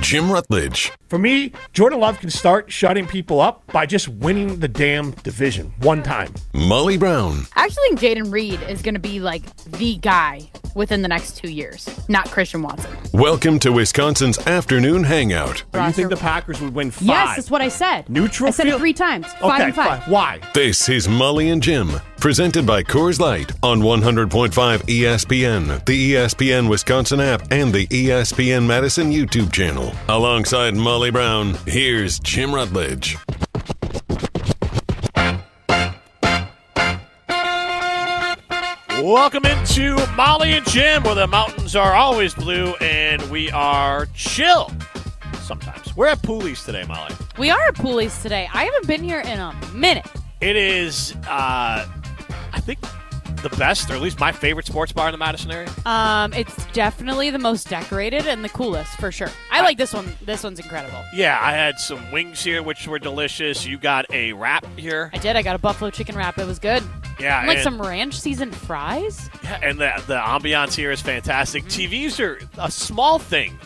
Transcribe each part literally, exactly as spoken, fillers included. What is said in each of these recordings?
Jim Rutledge. For me, Jordan Love can start shutting people up by just winning the damn division one time. Molly Brown. I actually think Jaden Reed is going to be like the guy within the next two years, not Christian Watson. Welcome to Wisconsin's afternoon hangout. Do you think the Packers would win five? Yes, that's what I said. Neutral I said field? it three times. Five Okay, and five. fine. Why? This is Molly and Jim, presented by Coors Light on one hundred point five E S P N, the E S P N Wisconsin app, and the E S P N Madison YouTube channel. Alongside Molly Brown, here's Jim Rutledge. Welcome into Molly and Jim, where the mountains are always blue and we are chill sometimes. We're at Pooley's today, Molly. We are at Pooley's today. I haven't been here in a minute. It is, uh, I think, the best, or at least my favorite sports bar in the Madison area. Um, it's definitely the most decorated and the coolest, for sure. I, I like this one. This one's incredible. Yeah, I had some wings here, which were delicious. You got a wrap here. I did. I got a buffalo chicken wrap. It was good. Yeah, and like and, some ranch seasoned fries. Yeah, and the the ambiance here is fantastic. T Vs are a small thing,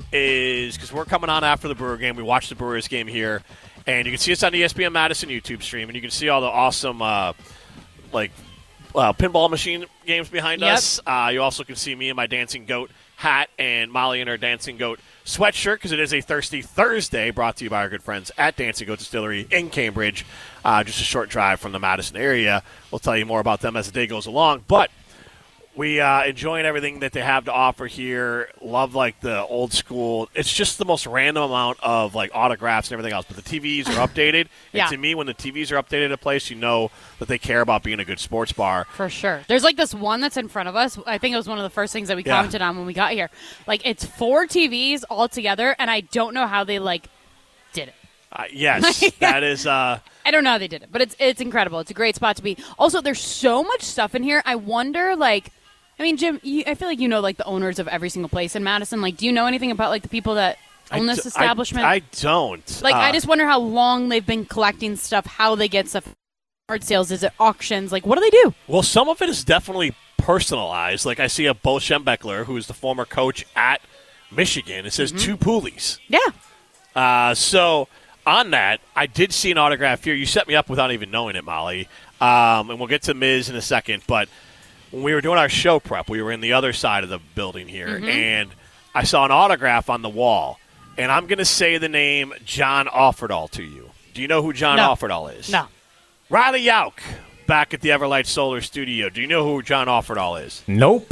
is because we're coming on after the Brewer game. We watched the Brewers game here, and you can see us on the E S P N Madison YouTube stream, and you can see all the awesome, uh, like. Uh, pinball machine games behind yep. us. Uh, you also can see me in my Dancing Goat hat and Molly in her Dancing Goat sweatshirt, because it is a Thirsty Thursday, brought to you by our good friends at Dancing Goat Distillery in Cambridge. Uh, just a short drive from the Madison area. We'll tell you more about them as the day goes along. But we uh, enjoying everything that they have to offer here. Love like the old school. It's just the most random amount of like autographs and everything else. But the T Vs are updated. Yeah. And to me, when the T Vs are updated at a place, you know that they care about being a good sports bar. For sure. There's like this one that's in front of us. I think it was one of the first things that we Yeah. commented on when we got here. Like, it's four T Vs all together, and I don't know how they like did it. Uh, yes, that is. Uh, I don't know how they did it, but it's it's incredible. It's a great spot to be. Also, there's so much stuff in here. I wonder, like, I mean, Jim, you, I feel like you know, like, the owners of every single place in Madison. Like, do you know anything about, like, the people that own I this d- establishment? I, I don't. Like, uh, I just wonder how long they've been collecting stuff, how they get stuff. Art sales, is it auctions? Like, what do they do? Well, some of it is definitely personalized. Like, I see a Bo Schembechler, who is the former coach at Michigan. It says Mm-hmm. two Poolies. Yeah. Uh, so, on that, I did see an autograph here. You set me up without even knowing it, Molly. Um, and we'll get to Miz in a second. But when we were doing our show prep, we were in the other side of the building here, Mm-hmm. and I saw an autograph on the wall. And I'm going to say the name John Offerdahl to you. Do you know who John No. Offerdahl is? No. Riley Yauk, back at the Everlight Solar Studio. Do you know who John Offerdahl is? Nope.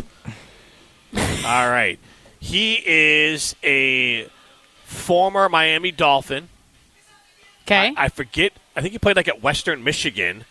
All right. He is a former Miami Dolphin. Okay. I, I forget. I think he played like at Western Michigan.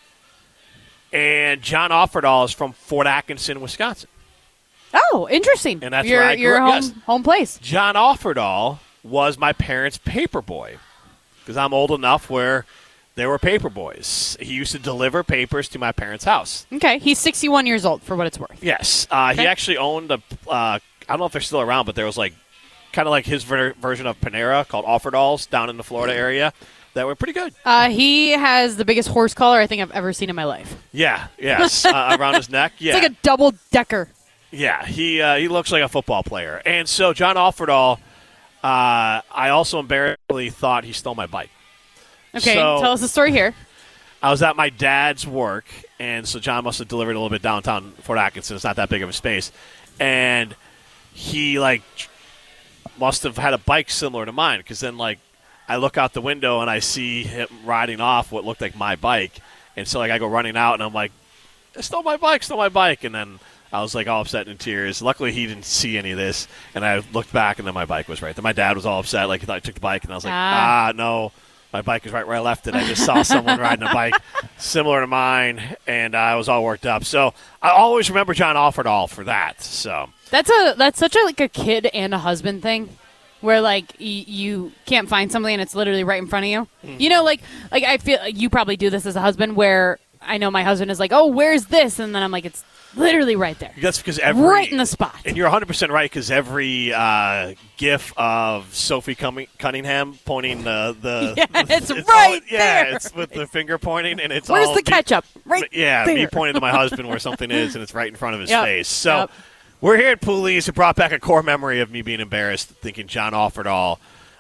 And John Offerdahl is from Fort Atkinson, Wisconsin. Oh, interesting. And that's your, where I your grew up, home, yes. home place. John Offerdahl was my parents' paper boy, because I'm old enough where there were paper boys. He used to deliver papers to my parents' house. Okay. He's sixty-one years old, for what it's worth. Yes. Uh, Okay. He actually owned a, uh, I don't know if they're still around, but there was like kind of like his ver- version of Panera called Offerdalls down in the Florida area that were pretty good. Uh, he has the biggest horse collar I think I've ever seen in my life. Yeah, yes, uh, around his neck. Yeah, It's like a double decker. yeah. He uh, he looks like a football player. And so John Offerdahl, uh, I also embarrassingly thought he stole my bike. Okay, So- tell us the story here. I was at my dad's work, and so John must have delivered a little bit downtown Fort Atkinson. It's not that big of a space. And he, like, must have had a bike similar to mine, because then, like, I look out the window and I see him riding off what looked like my bike. And so, like, I go running out, and I'm like, I stole my bike, stole my bike. And then I was, like, all upset and in tears. Luckily, he didn't see any of this. And I looked back, and then my bike was right there. My dad was all upset. Like, he thought I took the bike. And I was like, Ah. ah, no. My bike is right where I left it. I just saw someone riding a bike similar to mine, and I was all worked up. So I always remember John Offerdahl for that. So That's a that's such a like a kid and a husband thing, where like y- you can't find something and it's literally right in front of you. Mm. You know, like like I feel like you probably do this as a husband, where I know my husband is like, oh, where's this? And then I'm like, it's literally right there, that's because every right in the spot. and you're one hundred percent right, because every uh, GIF of Sophie Cumming- Cunningham pointing the the Yeah, it's all- right yeah, there. it's with the finger pointing, and it's Where's all the me- ketchup? Right Yeah, there. me pointing to my husband where something is, and it's right in front of his Yep. face. So Yep. we're here at Pooley's, who brought back a core memory of me being embarrassed, thinking John Offerdahl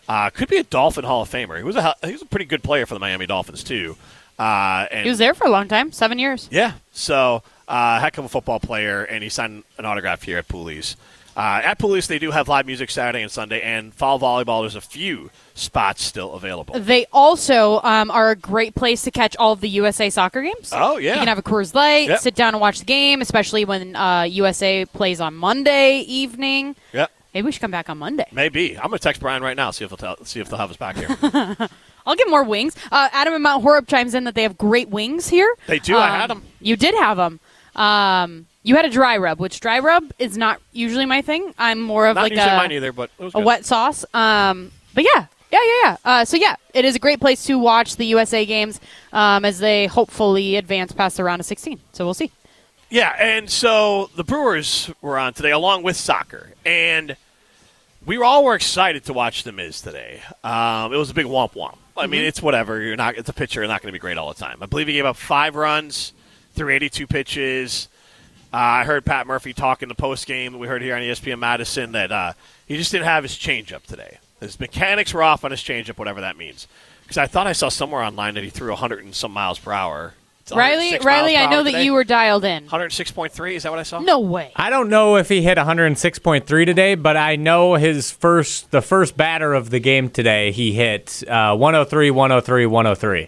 Uh, could be a Dolphin Hall of Famer. He was a he was a pretty good player for the Miami Dolphins too. Uh, and He was there for a long time, seven years. Yeah, so uh, heck of a football player, and he signed an autograph here at Pooley's. Uh, at Pooley's, they do have live music Saturday and Sunday, and fall volleyball, there's a few spots still available. They also um, are a great place to catch all of the U S A soccer games. Oh, yeah. You can have a Coors Light, Yep. sit down and watch the game, especially when uh, U S A plays on Monday evening. Yep, Maybe we should come back on Monday. maybe. I'm going to text Brian right now, see if he'll tell, see if they'll have us back here. I'll get more wings. Uh, Adam and Mount Horeb chimes in that they have great wings here. They do. I had them. You did have them. Um, you had a dry rub, which dry rub is not usually my thing. I'm more of Not like usually a, mine either, but it was a good. wet sauce. Um, but yeah, yeah, yeah, yeah. Uh, so yeah, it is a great place to watch the U S A games um, as they hopefully advance past the round of sixteen. So we'll see. Yeah, and so the Brewers were on today along with soccer, and we were all were excited to watch the Miz today. Um, it was a big womp womp. I mean, it's whatever. You're not. It's a pitcher. You're not going to be great all the time. I believe he gave up five runs through eighty-two pitches. Uh, I heard Pat Murphy talk in the post game. We heard here on E S P N Madison that uh, he just didn't have his changeup today. His mechanics were off on his changeup, whatever that means. Because I thought I saw somewhere online that he threw one hundred and some miles per hour. It's Riley, one hundred six Riley, miles per I know hour that today. you were dialed in. one hundred six point three. Is that what I saw? No way. I don't know if he hit one hundred six point three today, but I know his first, the first batter of the game today, he hit uh, one oh three, one oh three, one oh three.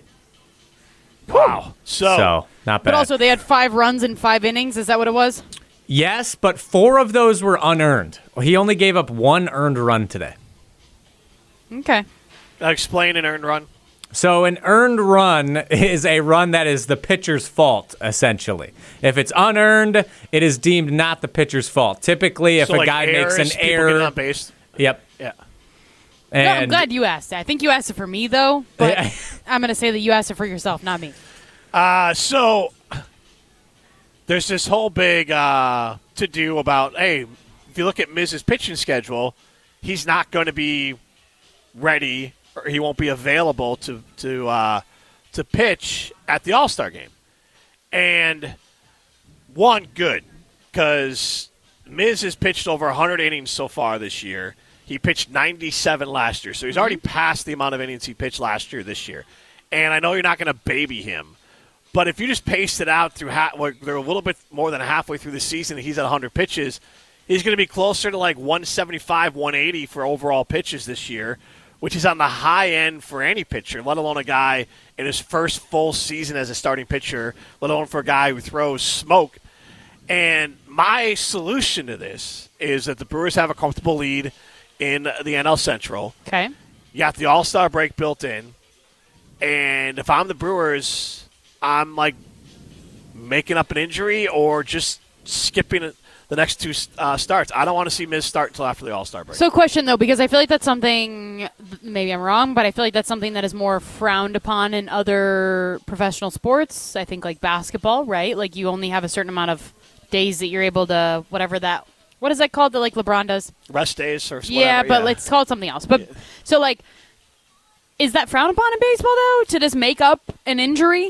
Wow. So, So, not bad. But also, they had five runs in five innings. Is that what it was? yes, but four of those were unearned. He only gave up one earned run today. Okay. explain an earned run. So an earned run is a run that is the pitcher's fault, essentially. If it's unearned, it is deemed not the pitcher's fault. Typically, if so a like guy makes errors, an people error, getting on base. yep. Yeah. No, I'm And glad you asked that. I think you asked it for me, though. But I'm going to say that you asked it for yourself, not me. Uh, so there's this whole big uh, to-do about, hey, if you look at Miz's pitching schedule, he's not going to be ready or he won't be available to to uh, to pitch at the All-Star game. And one, good, because Miz has pitched over one hundred innings so far this year. He pitched ninety-seven last year, so he's already passed the amount of innings he pitched last year this year. And I know you're not going to baby him, but if you just pace it out through ha- well, they're a little bit more than halfway through the season, and he's at one hundred pitches, he's going to be closer to like one seventy-five, one eighty for overall pitches this year, which is on the high end for any pitcher, let alone a guy in his first full season as a starting pitcher, let alone for a guy who throws smoke. And my solution to this is that the Brewers have a comfortable lead in the N L Central. Okay. You got the All-Star break built in. And if I'm the Brewers, I'm like making up an injury or just skipping the next two uh, starts. I don't want to see Miz start until after the All-Star break. So, question though, because I feel like that's something. Maybe I'm wrong, but I feel like that's something that is more frowned upon in other professional sports. I think like basketball, right? Like you only have a certain amount of days that you're able to whatever that. What is that called that like LeBron does? Rest days or whatever. Yeah, but let's call it something else. But Yeah. so like, is that frowned upon in baseball though? To just make up an injury?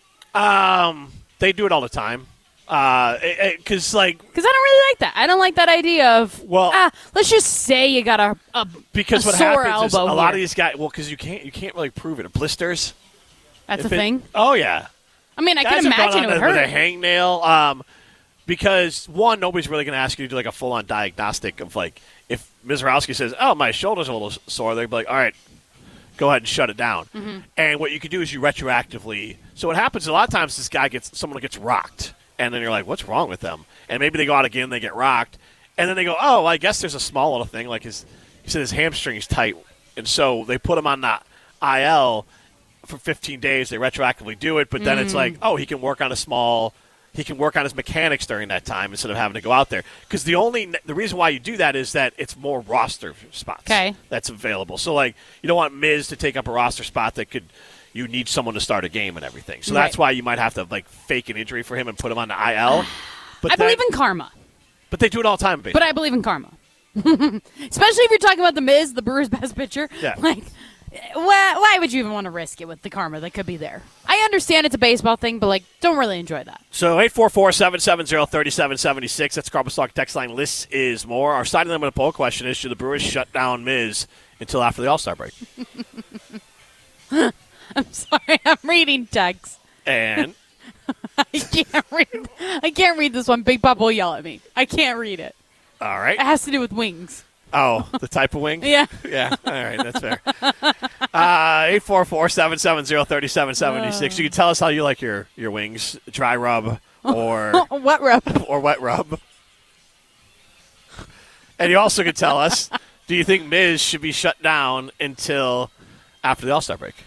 Um, they do it all the time. Uh, because like Because I don't really like that. I don't like that idea of Well- ah, let's just say you got a, a because a what sore happens is a elbow lot of here. these guys. Well, because you can't you can't really prove it. Blisters. That's If a it- thing. Oh yeah. I mean, I Guys can have gone imagine on it would a- with a hurt. hangnail. Um, because one, nobody's really going to ask you to do like a full on diagnostic of like if Mizrowski says, "Oh, my shoulder's a little sore," they'd be like, "All right, go ahead and shut it down." Mm-hmm. And what you can do is you retroactively. So what happens a lot of times, this guy gets someone gets rocked, and then you're like, "What's wrong with them?" And maybe they go out again, they get rocked, and then they go, "Oh, I guess there's a small little thing like his." He said his hamstring's tight, and so they put him on the I L for fifteen days. They retroactively do it, but then it's like, oh, he can work on a small. He can work on his mechanics during that time instead of having to go out there. Because the only the reason why you do that is that it's more roster spots Okay. that's available. So like you don't want Miz to take up a roster spot that could you need someone to start a game and everything. So that's Right. why you might have to like fake an injury for him and put him on the I L. But I then- believe in karma, but they do it all the time. Basically. but I believe in karma. Especially if you're talking about the Miz, the Brewers' best pitcher. Yeah. Like, why, why would you even want to risk it with the karma that could be there? I understand it's a baseball thing, but like, don't really enjoy that. So eight four four, seven seven zero, three seven seven six. That's Carbon Stock text line. This is more. Our side limit poll question is, should the Brewers shut down Miz until after the All-Star break. I'm sorry, I'm reading text. And I can't read. I can't read this one. Big Papa will yell at me. I can't read it. all right. It has to do with wings. Oh, the type of wing? Yeah. Yeah. All right. That's fair. Uh, eight four four, seven seven zero, three seven seven six. You can tell us how you like your, your wings, dry rub or Wet rub. or wet rub. And you also can tell us, do you think Miz should be shut down until after the All-Star break?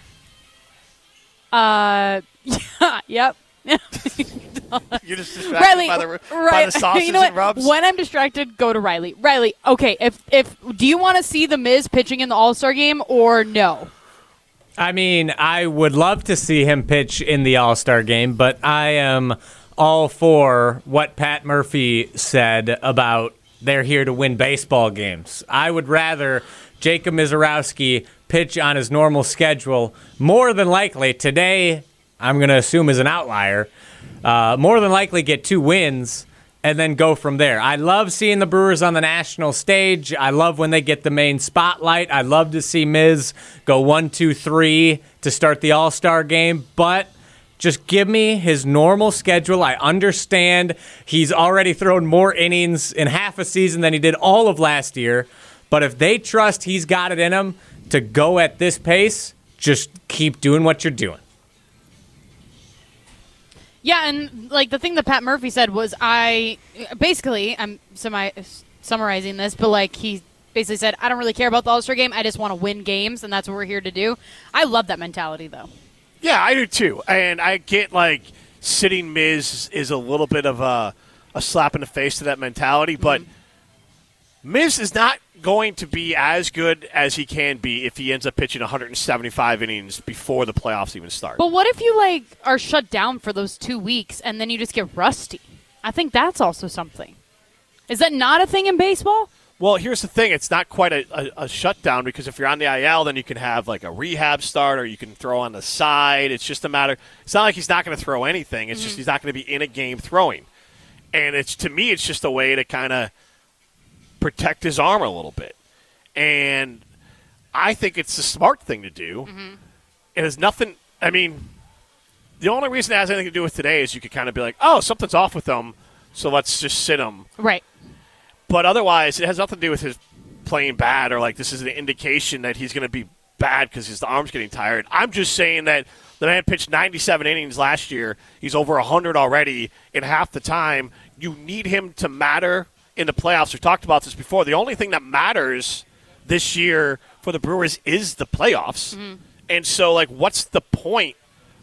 Uh, yeah, yep. You're just distracted Riley, by the, by right. the sauces you know and what? rubs? When I'm distracted, go to Riley. Riley, okay, if if do you want to see the Miz pitching in the All-Star game or no? I mean, I would love to see him pitch in the All-Star game, but I am all for what Pat Murphy said about they're here to win baseball games. I would rather Jacob Mizorowski pitch on his normal schedule, more than likely today, I'm going to assume is an outlier, uh, more than likely get two wins and then go from there. I love seeing the Brewers on the national stage. I love when they get the main spotlight. I love to see Miz go one, two, three to start the All-Star game, but just give me his normal schedule. I understand he's already thrown more innings in half a season than he did all of last year, but if they trust he's got it in him to go at this pace, just keep doing what you're doing. Yeah, and like the thing that Pat Murphy said was, I basically I'm semi summarizing this, but like he basically said, I don't really care about the All-Star game. I just want to win games, and that's what we're here to do. I love that mentality, though. Yeah, I do too. And I get like sitting Miz is a little bit of a, a slap in the face to that mentality, but mm-hmm. Miz is not going to be as good as he can be if he ends up pitching one hundred seventy-five innings before the playoffs even start. But what if you like are shut down for those two weeks and then you just get rusty? I think that's also something. Is that not a thing in baseball? Well, here's the thing. It's not quite a, a, a shutdown because if you're on the I L, then you can have like a rehab start or you can throw on the side. It's just a matter. It's not like he's not going to throw anything. It's mm-hmm. just he's not going to be in a game throwing. And it's to me, it's just a way to kind of protect his arm a little bit. And I think it's the smart thing to do. Mm-hmm. It has nothing – I mean, the only reason it has anything to do with today is you could kind of be like, oh, something's off with him, so let's just sit him. Right. But otherwise, it has nothing to do with his playing bad or like this is an indication that he's going to be bad because his arm's getting tired. I'm just saying that the man pitched ninety-seven innings last year. He's over one hundred already in half the time. You need him to matter in the playoffs. We've talked about this before. The only thing that matters this year for the Brewers is the playoffs. Mm-hmm. And so, like, what's the point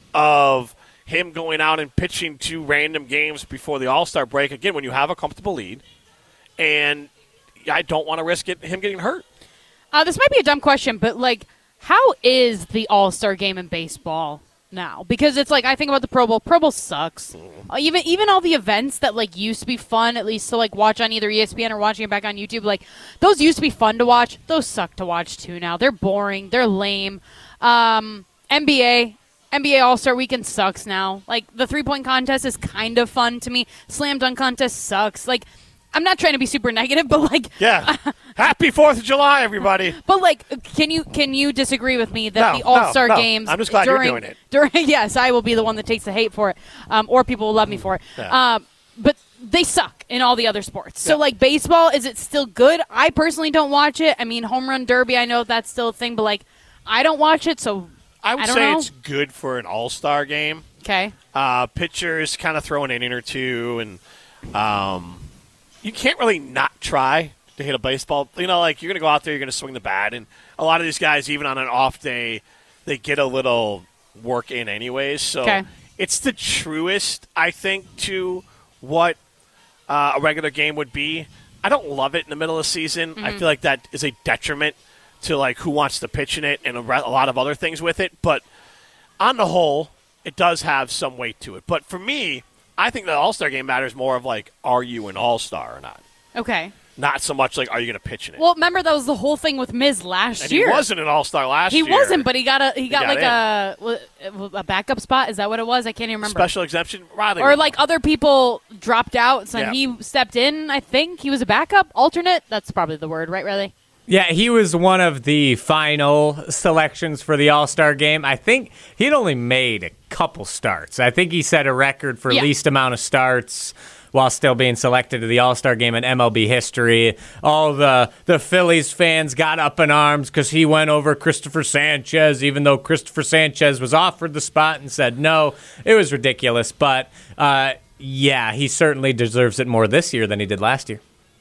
of him going out and pitching two random games before the All-Star break? Again, when you have a comfortable lead. And I don't want to risk it, him getting hurt. Uh, this might be a dumb question, but, like, how is the All-Star game in baseball now? Because it's like, I think about the Pro Bowl. Pro Bowl sucks. Mm. Uh, even even all the events that, like, used to be fun, at least to, like, watch on either E S P N or watching it back on YouTube, like, those used to be fun to watch. Those suck to watch, too, now. They're boring. They're lame. Um, N B A. N B A All-Star Weekend sucks now. Like, the three-point contest is kind of fun to me. Slam dunk contest sucks. Like, I'm not trying to be super negative, but like, yeah, happy Fourth of July, everybody. But like, can you can you disagree with me that no, the All Star no, no. games? I'm just glad during, you're doing it. During yes, I will be the one that takes the hate for it, um, or people will love me for it. Yeah. Um, but they suck in all the other sports. So yeah. like, baseball, is it still good? I personally don't watch it. I mean, home run derby, I know that's still a thing, but like, I don't watch it. So I would I don't say know. it's good for an All Star game. Okay. Uh, pitchers kind of throw an inning or two, and um. You can't really not try to hit a baseball. You know, like, you're going to go out there, you're going to swing the bat. And a lot of these guys, even on an off day, they get a little work in anyways. So okay. It's the truest, I think, to what uh, a regular game would be. I don't love it in the middle of the season. Mm-hmm. I feel like that is a detriment to, like, who wants to pitch in it and a, a lot of other things with it. But on the whole, it does have some weight to it. But for me, I think the All-Star game matters more of, like, are you an All-Star or not? Okay. Not so much, like, are you going to pitch in it? Well, remember that was the whole thing with Miz last and year. He wasn't an All-Star last he year. He wasn't, but he got a he got, he got like a a backup spot. Is that what it was? I can't even remember. Special exemption, rather. Or like other people dropped out, so yeah. he stepped in. I think he was a backup, alternate. That's probably the word, right? Really? Yeah, he was one of the final selections for the All-Star game. I think he'd only made a couple starts. I think he set a record for Yeah. least amount of starts while still being selected to the All-Star game in M L B history. All the, the Phillies fans got up in arms because he went over Christopher Sanchez, even though Christopher Sanchez was offered the spot and said no. It was ridiculous, but uh, yeah, he certainly deserves it more this year than he did last year.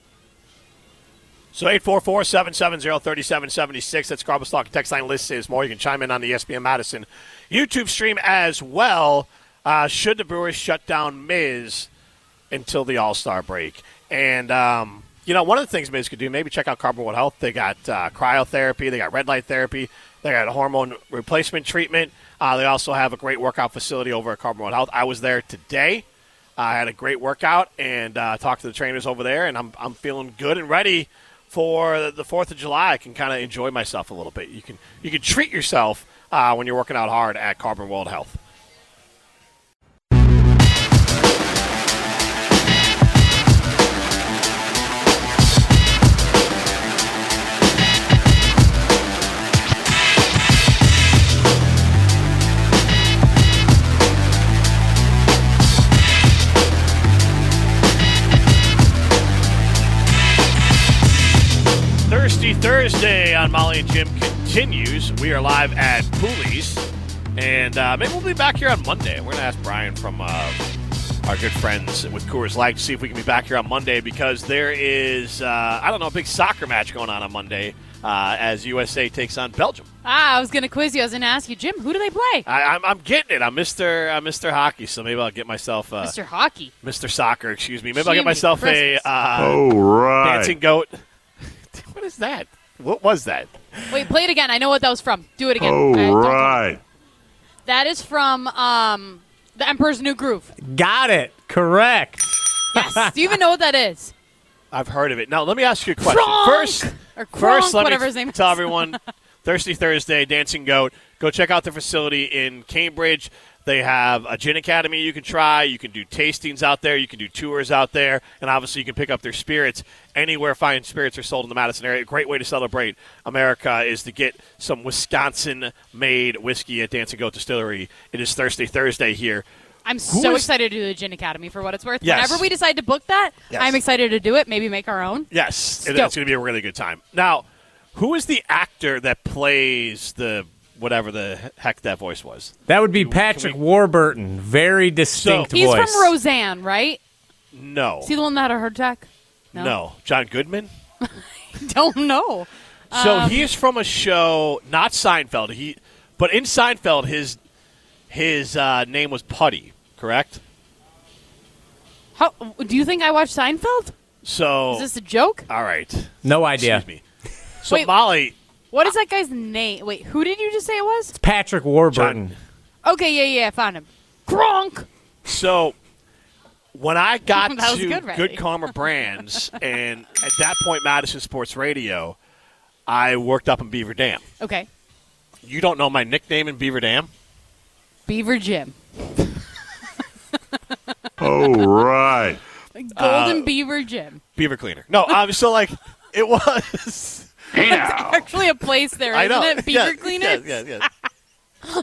So eight four four, seven seven zero, three seven seven six. That's Carbos Talk. Text line list is more. You can chime in on the E S P N Madison YouTube stream as well. Uh, should the Brewers shut down Miz until the All-Star break? And, um, you know, one of the things Miz could do, maybe check out Carbon World Health. They got uh, cryotherapy. They got red light therapy. They got hormone replacement treatment. Uh, they also have a great workout facility over at Carbon World Health. I was there today. I had a great workout and uh, talked to the trainers over there, and I'm I'm feeling good and ready for the fourth of July. I can kind of enjoy myself a little bit. You can you can treat yourself uh, when you're working out hard at Carbon World Health. Thirsty Thursday on Molly and Jim continues. We are live at Pooley's, and uh, maybe we'll be back here on Monday. We're going to ask Brian from uh, our good friends with Coors Light to see if we can be back here on Monday, because there is, uh, I don't know, a big soccer match going on on Monday uh, as U S A takes on Belgium. Ah, I was going to quiz you. I was going to ask you, Jim, who do they play? I, I'm, I'm getting it. I'm Mister I'm Mister Hockey, so maybe I'll get myself uh, Mister Hockey. Mister Soccer. Excuse me. Maybe I'll Jiminy get myself Christmas. a uh, Oh, right. dancing goat. What is that? What was that? Wait, play it again. I know what that was from. Do it again. Oh, I- don't- right. That is from um, The Emperor's New Groove. Got it. Correct. Yes. Do you even know what that is? I've heard of it. Now, let me ask you a question. Kronk! First, Or Kronk, first let whatever me his name tell is. everyone, Thirsty Thursday, Dancing Goat, go check out the facility in Cambridge. They have a gin academy you can try. You can do tastings out there. You can do tours out there. And obviously, you can pick up their spirits anywhere fine spirits are sold in the Madison area. A great way to celebrate America is to get some Wisconsin-made whiskey at Dancing Goat Distillery. It is Thirsty Thursday here. I'm so is- excited to do the Gin Academy for what it's worth. Yes. Whenever we decide to book that, Yes. I'm excited to do it. Maybe make our own. Yes, it- Stoked. it's going to be a really good time. Now, who is the actor that plays the whatever the heck that voice was? That would be Can Patrick we- Warburton. Very distinct He's voice. from Roseanne, right? No. Is he the one that had a heart attack? No. John Goodman? Don't know. So Um, he is from a show, not Seinfeld. He, but in Seinfeld, his his uh, name was Putty, correct? How, do you think I watched Seinfeld? So, Is this a joke? all right. No idea. Excuse me. So Wait. Molly, What is that guy's name? Wait, who did you just say it was? Patrick Warburton. John, Okay, yeah, yeah, I found him. Gronk! so when I got That was to good, Riley. Good Karma Brands, and at that point, Madison Sports Radio, I worked up in Beaver Dam. Okay. You don't know my nickname in Beaver Dam? Beaver Jim. Oh, right. Golden Beaver Jim. Beaver Cleaner. No, um, so like it was. Hey now. Actually a place there, I isn't know. it? Beaver yeah, Cleaner? Yeah, yeah, yeah.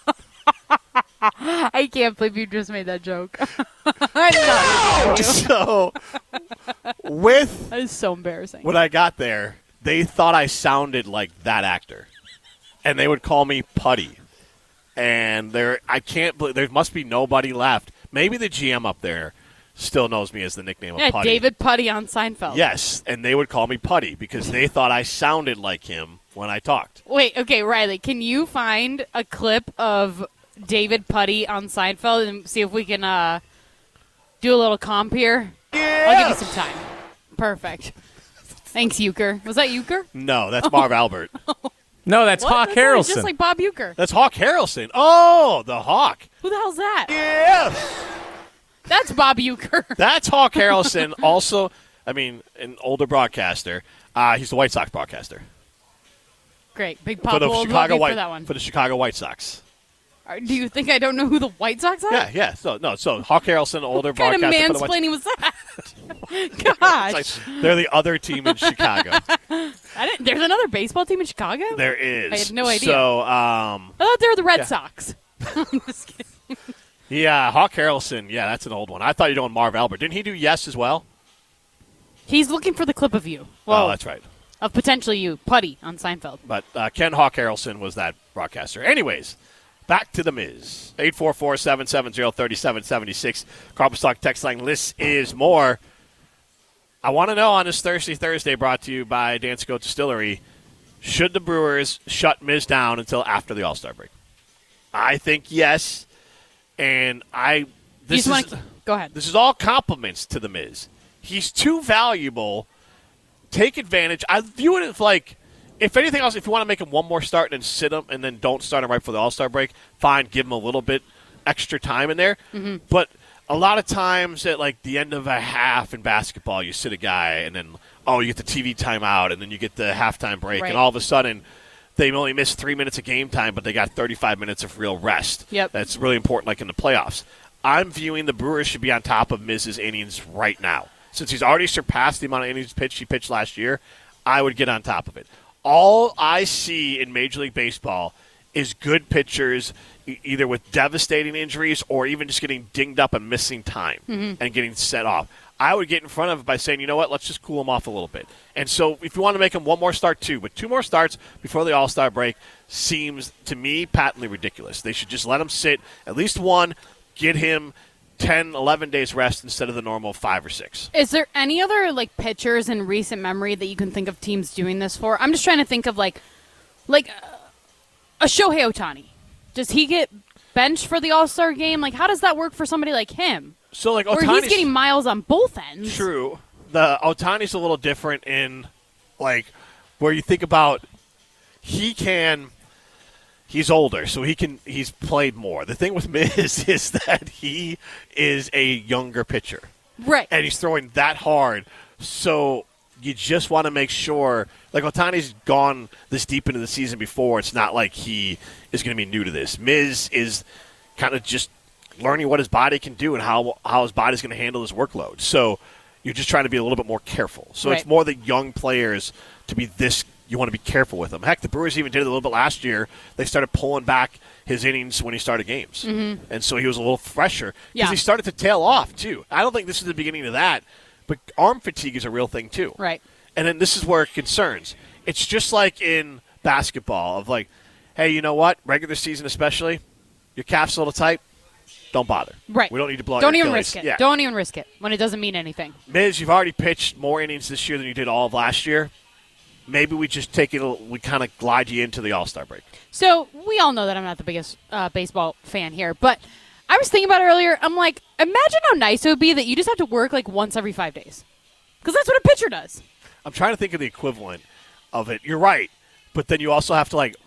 I can't believe you just made that joke. I'm not with you. So with That is so embarrassing. when I got there, they thought I sounded like that actor, and they would call me Putty. And there, I can't believe there must be nobody left. Maybe the G M up there still knows me as the nickname Yeah, of Putty. David Putty on Seinfeld. Yes, and they would call me Putty because they thought I sounded like him when I talked. Wait, okay, Riley, can you find a clip of David Putty on Seinfeld and see if we can uh, do a little comp here? Yeah. I'll give you some time. Perfect. Thanks, Euchre. Was that Euchre? No, that's Marv Albert. No, that's What? Hawk That sounded Harrelson. Just like Bob Euchre. That's Hawk Harrelson. Oh, the Hawk. Who the hell's that? Yes. That's Bob Euchre. That's Hawk Harrelson. Also, I mean, an older broadcaster. Uh, he's the White Sox broadcaster Great. Big for Pop the will love Chicago you White for that one. for the Chicago White Sox. Are- Do you think I don't know who the White Sox are? Yeah, yeah. So no, so Hawk Harrelson, older What kind of broadcaster for the White mansplaining was that? Gosh. It's like they're the other team in Chicago. I didn't, there's another baseball team in Chicago? There is. I had no idea. So, um, I thought they were the Red yeah. Sox. I'm just kidding. yeah, Hawk Harrelson. Yeah, that's an old one. I thought you were doing Marv Albert. Didn't he do Yes as well? He's looking for the clip of you. Well, Oh, that's right. of potentially you, Putty on Seinfeld. But uh, Ken Hawk Harrelson was that broadcaster. Anyways, back to the Miz. eight four four, seven seven zero, three seven seven six. Carpet Stock text line. This is more. I want to know on this Thirsty Thursday brought to you by Dansko Distillery, should the Brewers shut Miz down until after the All-Star break? I think yes. And I this You is just wanna, go ahead. this is all compliments to the Miz. He's too valuable. Take advantage. I view it as like, if anything else, if you want to make him one more start and then sit him and then don't start him right for the All-Star break, fine, give him a little bit extra time in there. Mm-hmm. But a lot of times at like the end of a half in basketball, you sit a guy and then, oh, you get the T V timeout and then you get the halftime break. Right. And all of a sudden, they only missed three minutes of game time, but they got thirty-five minutes of real rest. Yep. That's really important, like in the playoffs. I'm viewing the Brewers should be on top of Miz's innings right now. Since he's already surpassed the amount of innings pitched he pitched last year, I would get on top of it. All I see in Major League Baseball is good pitchers e- either with devastating injuries or even just getting dinged up and missing time Mm-hmm. and getting set off. I would get in front of it by saying, you know what, let's just cool him off a little bit. And so if you want to make him one more start, two, but two more starts before the All-Star break seems, to me, patently ridiculous. They should just let him sit at least one, get him ten, eleven days rest instead of the normal five or six. Is there any other like pitchers in recent memory that you can think of teams doing this for? I'm just trying to think of like, like uh, a Shohei Ohtani. Does he get benched for the All-Star game? Like, how does that work for somebody like him? So like Where Ohtani's he's getting miles on both ends. true. The Ohtani's a little different in like where you think about he can. He's older, so he can. He's played more. The thing with Miz is that he is a younger pitcher, Right. and he's throwing that hard. So you just want to make sure. Like Ohtani's gone this deep into the season before. It's not like he is going to be new to this. Miz is kind of just learning what his body can do and how how his body's going to handle his workload. So you're just trying to be a little bit more careful. So Right. it's more the young players to be this. You want to be careful with him. Heck, the Brewers even did it a little bit last year. They started pulling back his innings when he started games. Mm-hmm. And so he was a little fresher because Yeah. he started to tail off, too. I don't think this is the beginning of that, but arm fatigue is a real thing, too. Right. And then this is where it concerns. It's just like in basketball of like, hey, you know what? Regular season especially, your calf's a little tight. Don't bother. Right. We don't need to blow out Don't your even Achilles. risk it. Yeah. Don't even risk it when it doesn't mean anything. Miz, you've already pitched more innings this year than you did all of last year. Maybe we just take it, we kind of glide you into the All-Star break. So we all know that I'm not the biggest uh, baseball fan here, but I was thinking about it earlier. I'm like, imagine how nice it would be that you just have to work like once every five days. Because that's what a pitcher does. I'm trying to think of the equivalent of it. You're right, but then you also have to like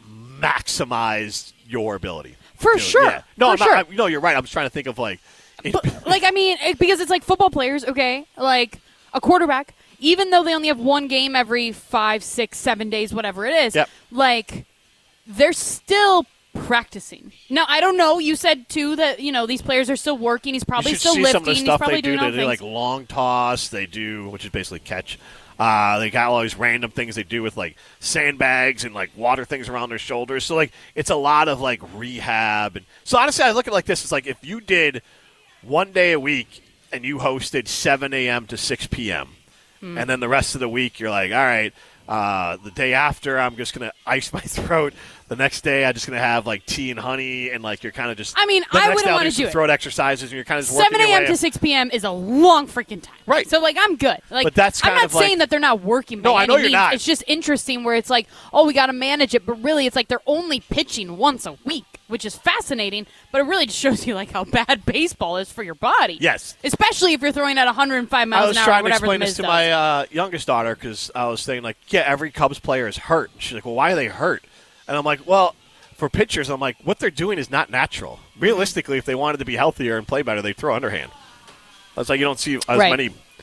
maximize your ability. For Dude, sure. Yeah. No, For I'm sure. not, I, no, you're right. I'm just trying to think of like. It, But, like, I mean, it, because it's like football players, okay? Like a quarterback, even though they only have one game every five, six, seven days, whatever it is, Yep. like, they're still practicing. Now, I don't know. You said, too, that, you know, these players are still working. He's you probably should still see lifting. some of the He's stuff probably they do. doing They all do things. like long toss. They do, which is basically catch. Uh, they got all these random things they do with like sandbags and like water things around their shoulders. So like it's a lot of like rehab. And so honestly, I look at it like this: it's like if you did one day a week and you hosted seven a.m. to six p.m. Hmm. and then the rest of the week you're like, all right, uh, the day after I'm just gonna ice my throat. The next day I'm just gonna have like tea and honey, and like you're kind of just. I mean, the I next wouldn't day I'll wanna some do it. throat exercises, and you're kind of just working seven your a.m. way to up. six p.m. is a long freaking time. Right. So, like, I'm good. Like, But that's I'm kind not of like- saying that they're not working by No, I any know you're means. not. It's just interesting where it's like, oh, we got to manage it. But really, it's like they're only pitching once a week, which is fascinating. But it really just shows you, like, how bad baseball is for your body. Yes. Especially if you're throwing at one hundred five miles I was an hour or trying to whatever explain the this Miz to does. my uh, youngest daughter because I was saying, like, yeah, every Cubs player is hurt. She's like, well, why are they hurt? And I'm like, well, for pitchers, I'm like, what they're doing is not natural. Realistically, if they wanted to be healthier and play better, they'd throw underhand. That's like you don't see as Right. many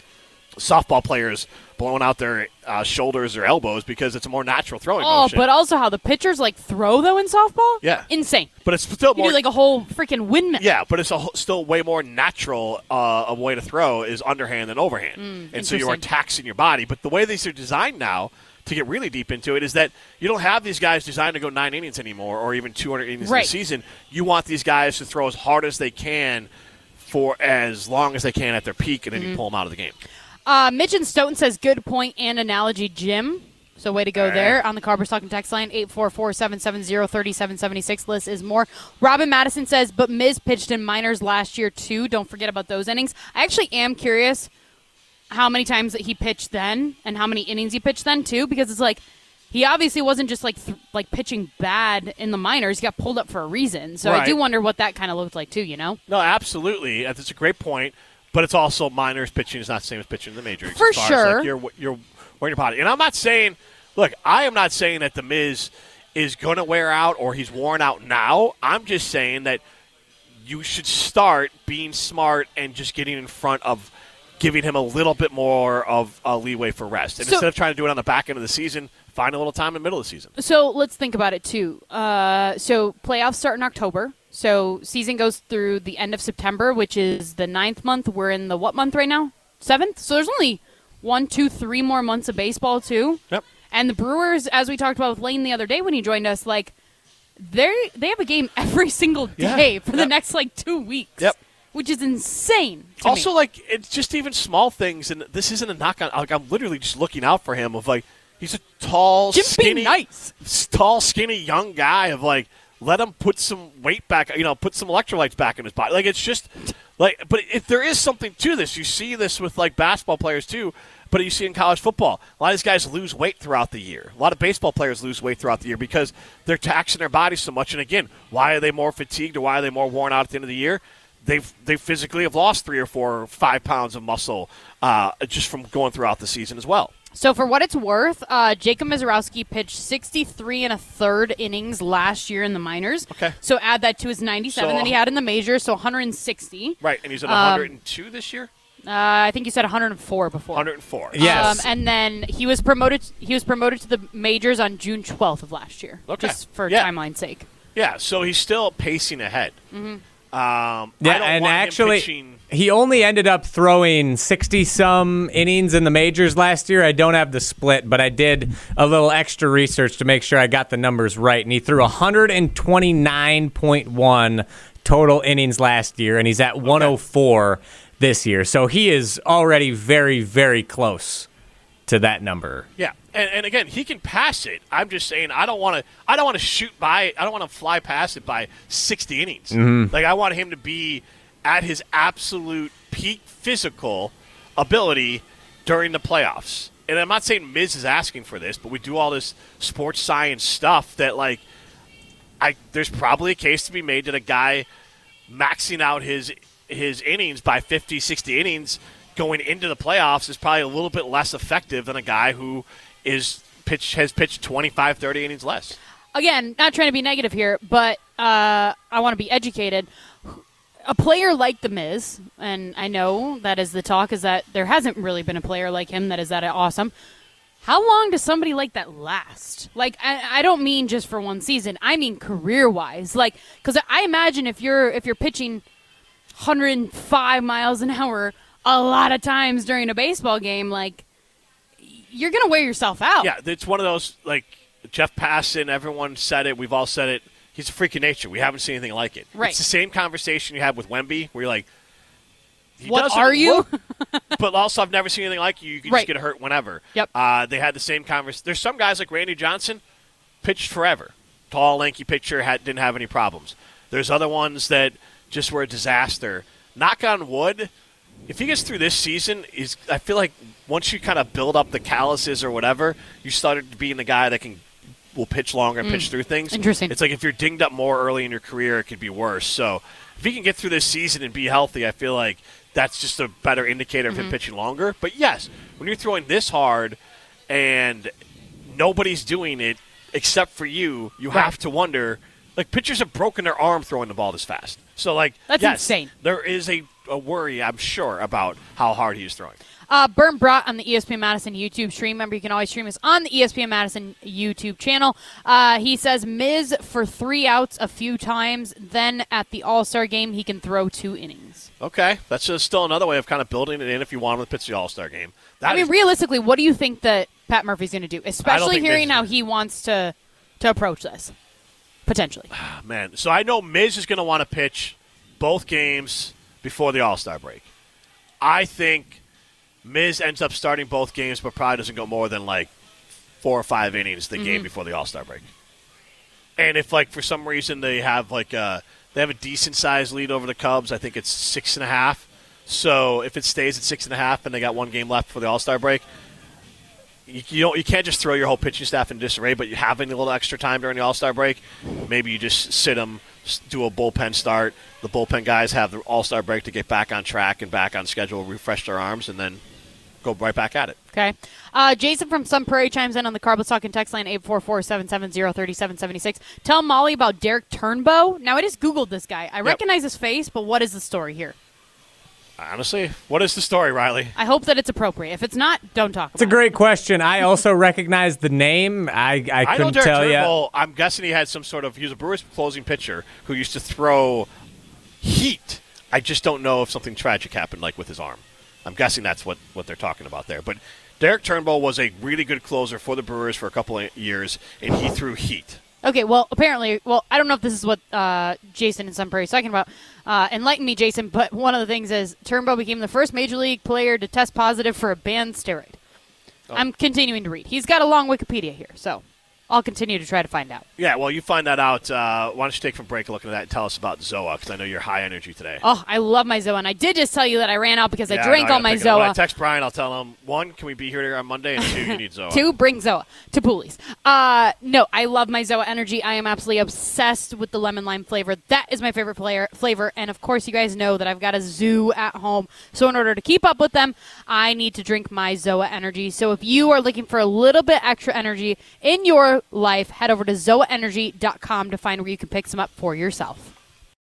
softball players blowing out their uh, shoulders or elbows because it's a more natural throwing Oh, motion. but also how the pitchers like throw though in softball. Yeah. Insane. But it's still You more do like a whole freaking windmill. yeah, but it's a, whole- still way more natural uh, a way to throw is underhand than overhand, Mm, and so you are interesting. taxing your body. But the way these are designed now, to get really deep into it, is that you don't have these guys designed to go nine innings anymore, or even two hundred innings in Right. a season. You want these guys to throw as hard as they can for as long as they can at their peak, and then Mm-hmm. you pull them out of the game. Uh, Mitch and Stoughton says good point and analogy, Jim. So way to go there on the Carber's Talking text line, eight four four, seven seven zero, three seven seven six. List is more. Robin Madison says, but Miz pitched in minors last year too. Don't forget about those innings. I actually am curious how many times that he pitched then and how many innings he pitched then too, because it's like he obviously wasn't just like th- like pitching bad in the minors. He got pulled up for a reason. So I Right. do wonder what that kind of looked like too, you know? No, absolutely. That's a great point. But it's also minors pitching is not the same as pitching in the major leagues. For as far as, sure. like, you're, you're wearing your body. And I'm not saying, look, I am not saying that The Miz is going to wear out or he's worn out now. I'm just saying that you should start being smart and just getting in front of giving him a little bit more of a leeway for rest. And So- instead of trying to do it on the back end of the season, find a little time in the middle of the season. So let's think about it too. Uh, so playoffs start in October. So season goes through the end of September, which is the ninth month. We're in the what month right now? Seventh. So there's only one, two, three more months of baseball too. Yep. And the Brewers, as we talked about with Lane the other day when he joined us, like they they have a game every single Yeah. day for the Yep. next like two weeks. Yep. Which is insane. To Also, me. like, it's just even small things, and this isn't a knock on. Like, I'm literally just looking out for him. Of like, he's a tall, Jim's being skinny, nice. s- tall, skinny young guy. Of like, let him put some weight back. You know, put some electrolytes back in his body. Like, it's just like, but if there is something to this, you see this with like basketball players too. But you see in college football, a lot of these guys lose weight throughout the year. A lot of baseball players lose weight throughout the year because they're taxing their bodies so much. And again, why are they more fatigued or why are they more worn out at the end of the year? They've they physically have lost three or four, or five pounds of muscle uh, just from going throughout the season as well. So for what it's worth, uh, Jacob Mizorowski pitched sixty-three and a third innings last year in the minors. Okay. So add that to his ninety-seven So- that he had in the majors, so one hundred sixty. Right, and he's at Um, one hundred two this year. Uh, I think you said one hundred four before. one hundred four. Yes. Um, and then he was promoted. He was promoted to the majors on June twelfth of last year. Okay. Just for Yeah. timeline's sake. Yeah, so he's still pacing ahead. Mm-hmm. Um, Yeah, I don't and want him actually, pitching- he only ended up throwing sixty-some innings in the majors last year. I don't have the split, but I did a little extra research to make sure I got the numbers right. And he threw one hundred twenty-nine point one total innings last year, and he's at one oh four this year. So he is already very, very close to that number. Yeah, and, and again, he can pass it. I'm just saying, I don't want to. I don't want to shoot by it. I don't want to fly past it by sixty innings. Mm-hmm. Like I want him to be at his absolute peak physical ability during the playoffs. And I'm not saying Miz is asking for this, but we do all this sports science stuff that like, I there's probably a case to be made that a guy maxing out his his innings by fifty, sixty innings going into the playoffs is probably a little bit less effective than a guy who is pitch has pitched twenty-five, thirty innings less. Again, not trying to be negative here, but uh, I want to be educated. A player like The Miz, and I know that is the talk, is that there hasn't really been a player like him that is that awesome. How long does somebody like that last? Like, I, I don't mean just for one season. I mean career-wise. Like, because I imagine if you're if you're pitching one hundred five miles an hour a lot of times during a baseball game, like, you're going to wear yourself out. Yeah, it's one of those, like, Jeff Passan, everyone said it, we've all said it, he's a freak of nature. We haven't seen anything like it. Right. It's the same conversation you had with Wemby, where you're like, he What doesn't are you? look- but also, I've never seen anything like you. You can Right. just get hurt whenever. Yep. Uh, they had the same conversation. There's some guys like Randy Johnson, pitched forever. Tall, lanky pitcher, had, didn't have any problems. There's other ones that just were a disaster. Knock on wood, if he gets through this season, is I feel like once you kind of build up the calluses or whatever, you started being the guy that can will pitch longer and pitch through things. Interesting. It's like if you're dinged up more early in your career, it could be worse. So if he can get through this season and be healthy, I feel like that's just a better indicator of him pitching longer. But yes, when you're throwing this hard and nobody's doing it except for you, you have to wonder. Like, pitchers have broken their arm throwing the ball this fast. So, like, That's yes, insane. there is a, a worry, I'm sure, about how hard he is throwing. Uh, Burn Brought on the E S P N Madison YouTube stream. Remember, you can always stream us on the E S P N Madison YouTube channel. Uh, he says Miz for three outs a few times. Then at the All-Star game, he can throw two innings. Okay, that's just still another way of kind of building it in if you want him to pitch the All-Star game. That I mean, is, realistically, what do you think that Pat Murphy's going to do? Especially think hearing Miz- how he wants to to approach this, potentially. man, so I know Miz is going to want to pitch both games before the All-Star break. I think Miz ends up starting both games, but probably doesn't go more than like four or five innings the mm-hmm. game before the All-Star break. And if, like, for some reason they have like a they have a decent sized lead over the Cubs, I think it's six and a half. So if it stays at six and a half and they got one game left for the All-Star break, you, you don't you can't just throw your whole pitching staff in disarray. But you have a little extra time during the All-Star break, maybe you just sit them, do a bullpen start. The bullpen guys have the All-Star break to get back on track and back on schedule, refresh their arms, and then go right back at it. Okay. Uh, Jason from Sun Prairie chimes in on the Carbos Talking text line eight four four, seven seven zero, three seven seven six. Tell Molly about Derek Turnbow. Now, I just Googled this guy. I yep. recognize his face, but what is the story here? Honestly, what is the story, Riley? I hope that it's appropriate. If it's not, don't talk It's about a great it. question. I also recognize the name. I, I, I couldn't know Derek tell Turnbull, you. I'm guessing he had some sort of – he was a Brewers closing pitcher who used to throw heat. I just don't know if something tragic happened, like with his arm. I'm guessing that's what, what they're talking about there. But Derek Turnbull was a really good closer for the Brewers for a couple of years, and he threw heat. Okay, well, apparently, well, I don't know if this is what uh, Jason and Sun Prairie is talking about. Uh, enlighten me, Jason, but one of the things is Turnbow became the first Major League player to test positive for a banned steroid. Oh. I'm continuing to read. He's got a long Wikipedia here, so I'll continue to try to find out. Yeah, well, you find that out. Uh, why don't you take from break a look at that and tell us about Zoa, because I know you're high energy today. Oh, I love my Zoa, and I did just tell you that I ran out because yeah, I drank I all my Zoa. When I Zoa. text Brian, I'll tell him, one, can we be here on Monday, and two, you need Zoa. Two, bring Zoa to Pooley's. Uh, no, I love my Zoa Energy. I am absolutely obsessed with the lemon lime flavor. That is my favorite flavor, flavor, and of course, you guys know that I've got a zoo at home, so in order to keep up with them, I need to drink my Zoa Energy. So if you are looking for a little bit extra energy in your life, head over to zoa energy dot com to find where you can pick some up for yourself.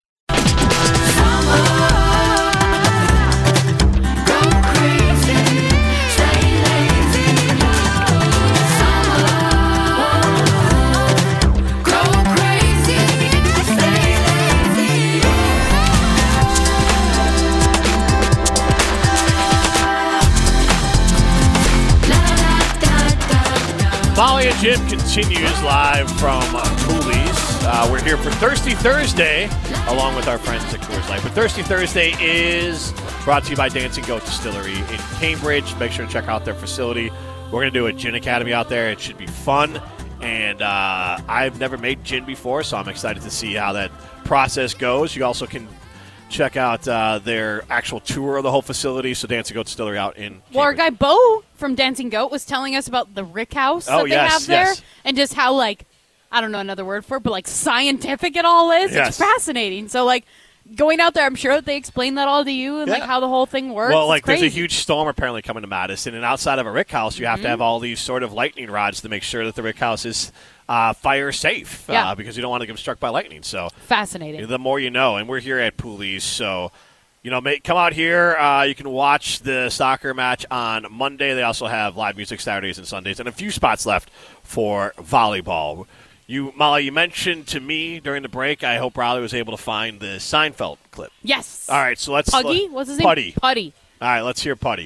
Molly and Jim continues live from uh, Cooley's. Uh, we're here for Thirsty Thursday, along with our friends at Coors Light. But Thirsty Thursday is brought to you by Dancing Goat Distillery in Cambridge. Make sure to check out their facility. We're going to do a gin academy out there. It should be fun. And uh, I've never made gin before, so I'm excited to see how that process goes. You also can check out uh, their actual tour of the whole facility. So Dancing Goat Distillery out in Cambridge. Well, our guy Bo from Dancing Goat was telling us about the Rick House oh, that they yes, have there, yes. and just how, like, I don't know another word for it, but like scientific it all is. Yes. It's fascinating. So like going out there, I'm sure that they explain that all to you and yeah. like how the whole thing works. Well, like it's crazy. there's a huge storm apparently coming to Madison, and outside of a Rick House, you have mm-hmm. to have all these sort of lightning rods to make sure that the Rick House is uh, fire safe yeah. uh, because you don't want to get struck by lightning. So fascinating. The more you know, and we're here at Pooley's, so. You know, come out here. Uh, you can watch the soccer match on Monday. They also have live music Saturdays and Sundays, and a few spots left for volleyball. You, Molly, you mentioned to me during the break, I hope Riley was able to find the Seinfeld clip. Yes. All right, so let's... Puggy? Let, What's his Putty. name? Putty. All right, let's hear Putty.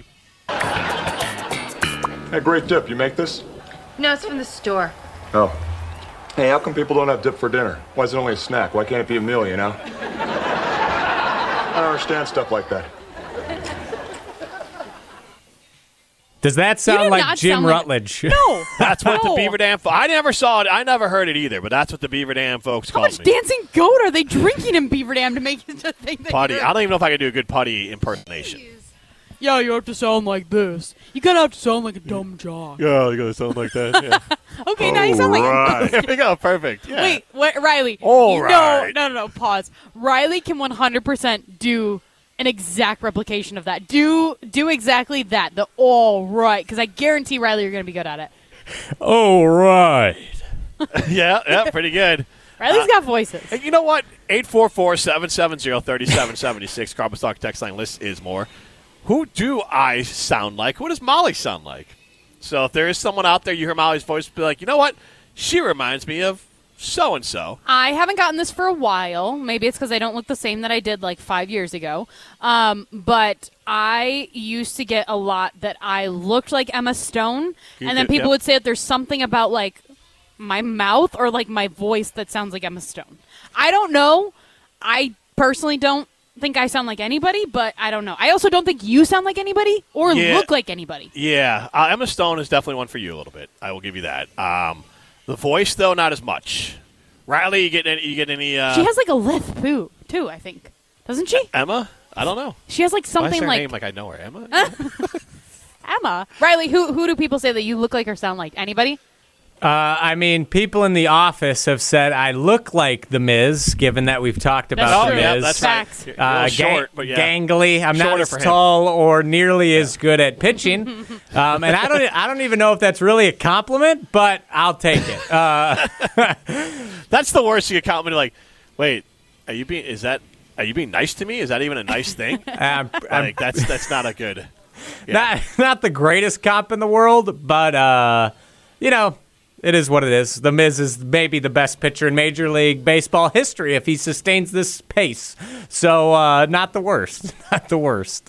Hey, great dip. You make this? No, it's from the store. Oh. Hey, how come people don't have dip for dinner? Why is it only a snack? Why can't it be a meal, you know? I don't understand stuff like that. Does that sound like Jim sound like, Rutledge? No. That's what no. the Beaver Dam... I never saw it. I never heard it either, but that's what the Beaver Dam folks How called much me. Dancing Goat are they drinking in Beaver Dam to make it a thing? That Putty. you're... I don't even know if I can do a good Putty impersonation. Yeah, you have to sound like this. You gotta have to sound like a dumb jock. Yeah, you gotta sound like that. Yeah. Okay, now you sound like right. a There we go. Perfect. Yeah. Wait, what, Riley. All you, right. No, no, no, no, pause. Riley can one hundred percent do an exact replication of that. Do do exactly that. The all right. Because I guarantee, Riley, you're going to be good at it. All right. yeah, yeah, pretty good. Riley's Uh, got voices. And you know what? eight four four, seven seven zero, three seven seven six. Carbon Stock text line list is more. who do I sound like? Who does Molly sound like? So if there is someone out there, you hear Molly's voice, be like, you know what? She reminds me of so-and-so. I haven't gotten this for a while. Maybe it's because I don't look the same that I did like five years ago. Um, but I used to get a lot that I looked like Emma Stone. You and then did, people yep. would say that there's something about like my mouth or like my voice that sounds like Emma Stone. I don't know. I personally don't think I sound like anybody, but I don't know. I also don't think you sound like anybody or Yeah. look like anybody. Yeah, uh, Emma Stone is definitely one for you a little bit. I will give you that. Um, the voice, though, not as much. Riley, you get any? You get any? Uh, She has like a lisp too, too. I think, doesn't she? Emma? I don't know. She has like Why is something her like name like I know her? Emma? Emma. Riley, who who do people say that you look like or sound like? Anybody? Uh, I mean, people in the office have said I look like The Miz, given that we've talked about That's The true. Miz. yeah, that's right. Facts. You're a Uh, little gang- short, but yeah. Gangly. I'm not Shorter as for him. tall or nearly as good at pitching, um, and I don't. I don't even know if that's really a compliment, but I'll take it. Uh, That's the worst. You get compliment like, wait, are you being? Is that? Are you being nice to me? Is that even a nice thing? I'm, I'm like that's that's not a good. Yeah. not not the greatest comp in the world, but uh, you know, it is what it is. The Miz is maybe the best pitcher in Major League Baseball history if he sustains this pace. So uh, not the worst. Not the worst.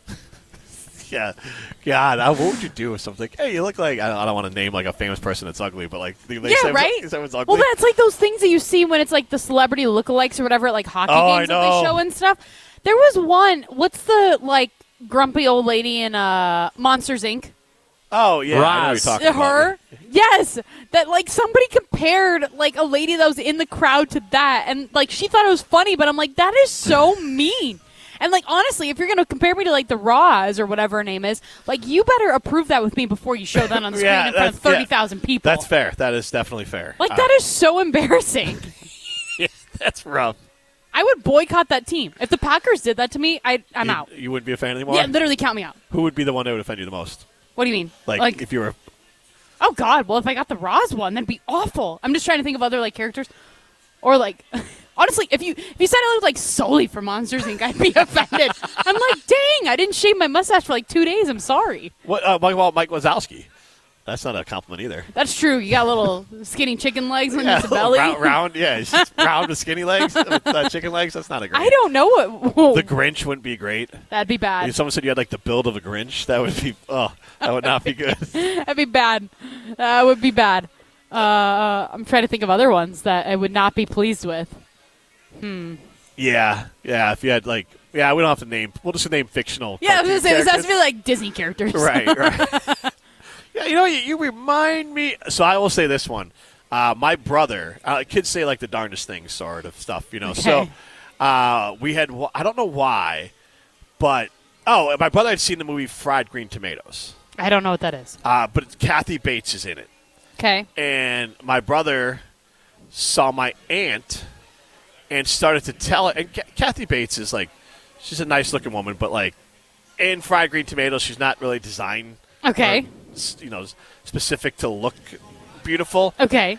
Yeah, God, I, what would you do with something? Like, hey, you look like I don't, I don't want to name like a famous person that's ugly, but like they, they Yeah, say right? someone's ugly. Well, that's like those things that you see when it's like the celebrity lookalikes or whatever at like hockey Oh, I games that know. they show and stuff. There was one. What's the like grumpy old lady in uh, Monsters Incorporated? oh yeah, I know what you're Roz. talking about. Her? Yes. That like somebody compared like a lady that was in the crowd to that, and like she thought it was funny, but I'm like, that is so mean. And like honestly, if you're gonna compare me to like the Roz or whatever her name is, like you better approve that with me before you show that on the screen Yeah, in front of that's- yeah. thirty thousand people. That's fair. That is definitely fair. Like Uh, that is so embarrassing. yeah, that's rough. I would boycott that team. If the Packers did that to me, I, I'm you, out. You wouldn't be a fan anymore. Yeah, literally count me out. Who would be the one that would offend you the most? What do you mean? Like, if you were. oh God, well if I got the Roz one, that'd be awful. I'm just trying to think of other like characters, or like, honestly, if you if you said I looked like Sully from Monsters Incorporated, I'd be offended. I'm like, dang, I didn't shave my mustache for like two days. I'm sorry. What uh, Mike, well, Mike Wazowski? That's not a compliment either. That's true. You got little skinny chicken legs on Yeah, your belly. round, round, yeah, it's just round with skinny legs, with uh, chicken legs. That's not a great. I don't know what. The Grinch wouldn't be great. That'd be bad. If someone said you had like the build of a Grinch, that would be oh, that would not be good. That'd be bad. That would be bad. Uh, I'm trying to think of other ones that I would not be pleased with. Hmm. Yeah, yeah. If you had like, yeah, we don't have to name. We'll just name fictional. Yeah, I was cartoon gonna say this has to characters. be like Disney characters. Right, right. Yeah, you know, you, you remind me. So I will say this one. Uh, my brother, uh, kids say like the darndest things, sort of stuff, you know. Okay. So uh, we had, I don't know why, but oh, my brother had seen the movie Fried Green Tomatoes, I don't know what that is. uh, but it's, Kathy Bates is in it, Okay. and my brother saw my aunt and started to tell her. And K- Kathy Bates is like, she's a nice looking woman, but like in Fried Green Tomatoes, she's not really designed. Okay. or, s- you know, specific to look beautiful. Okay.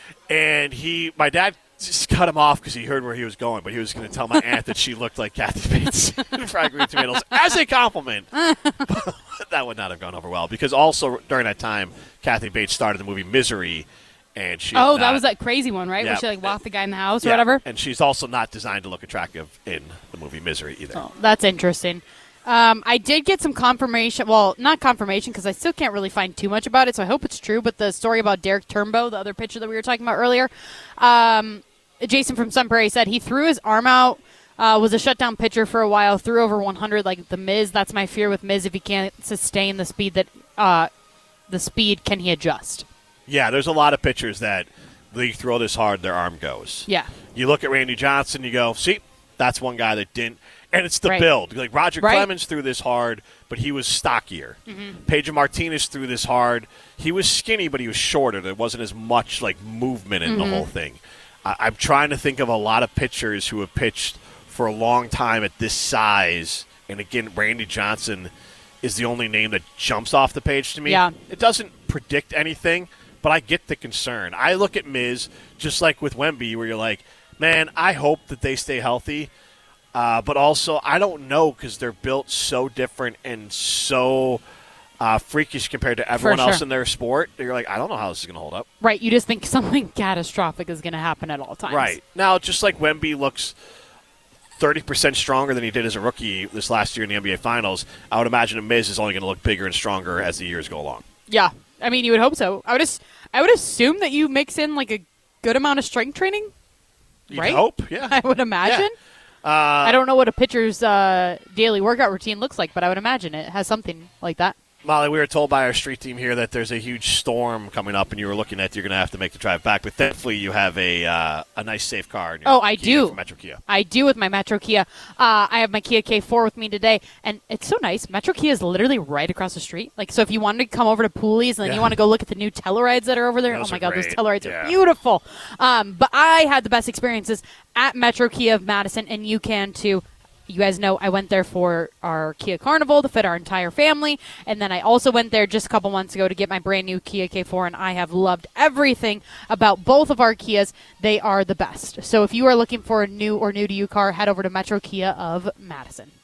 And he, my dad just cut him off because he heard where he was going, but he was going to tell my aunt that she looked like Kathy Bates in Fried Green Tomatoes as a compliment. That would not have gone over well because also during that time, Kathy Bates started the movie Misery, and she. Oh, is that not- was that crazy one, right? Yeah. Where she like locked the guy in the house or yeah, whatever. And she's also not designed to look attractive in the movie Misery either. Oh, that's interesting. Um, I did get some confirmation. Well, not confirmation because I still can't really find too much about it, so I hope it's true. But the story about Derek Turnbow, the other pitcher that we were talking about earlier, um, Jason from Sun Prairie said he threw his arm out, uh, was a shutdown pitcher for a while, threw over one hundred like the Miz. That's my fear with Miz. If he can't sustain the speed that uh, the speed, can he adjust? Yeah, there's a lot of pitchers that they throw this hard, their arm goes. Yeah. You look at Randy Johnson, you go, see, that's one guy that didn't. And it's the Right. build. Like Roger Right. Clemens threw this hard, but he was stockier. Mm-hmm. Pedro Martinez threw this hard. He was skinny, but he was shorter. There wasn't as much like movement in Mm-hmm. the whole thing. I- I'm trying to think of a lot of pitchers who have pitched for a long time at this size. And again, Randy Johnson is the only name that jumps off the page to me. Yeah. It doesn't predict anything, but I get the concern. I look at Miz just like with Wemby, where you're like, man, I hope that they stay healthy. Uh, but also, I don't know because they're built so different and so uh, freakish compared to everyone sure. else in their sport. You're like, I don't know how this is going to hold up. Right. You just think something catastrophic is going to happen at all times. Right. Now, just like Wemby looks thirty percent stronger than he did as a rookie this last year in the N B A Finals, I would imagine a Miz is only going to look bigger and stronger as the years go along. Yeah. I mean, you would hope so. I would, as- I would assume that you mix in like a good amount of strength training. You'd right? hope, yeah. I would imagine. Yeah. Uh, I don't know what a pitcher's uh, daily workout routine looks like, but I would imagine it has something like that. Molly, we were told by our street team here that there's a huge storm coming up, and you were looking at you're going to have to make the drive back. But thankfully, you have a uh, a nice, safe car. In your Oh, I Kia do. from Metro Kia. I do with my Metro Kia. Uh, I have my Kia K four with me today, and it's so nice. Metro Kia is literally right across the street. Like, so if you wanted to come over to Pooley's and then Yeah. you want to go look at the new Tellurides that are over there, Those oh my are God, those great. Tellurides Yeah. are beautiful. Um, but I had the best experiences at Metro Kia of Madison, and you can too. You guys know I went there for our Kia Carnival to fit our entire family, and then I also went there just a couple months ago to get my brand new Kia K four, and I have loved everything about both of our Kias. They are the best. So if you are looking for a new or new to you car, head over to Metro Kia of Madison.